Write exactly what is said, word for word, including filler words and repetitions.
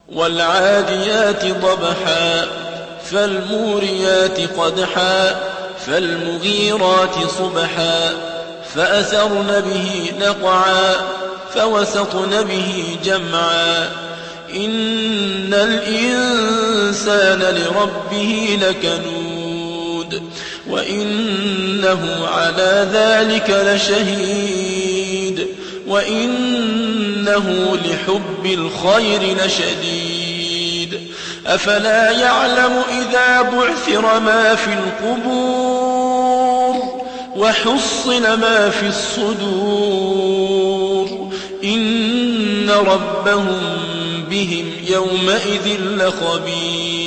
والعاديات ضبحا فالموريات قدحا فالمغيرات صبحا فأثرن به نقعا فوسطن به جمعا إن الإنسان لربه لكنود وإنه على ذلك لشهيد وإنه لحب الخير لشديد أفلا يعلم إذا بعثر ما في القبور وحصل ما في الصدور إن ربهم بهم يومئذ لخبير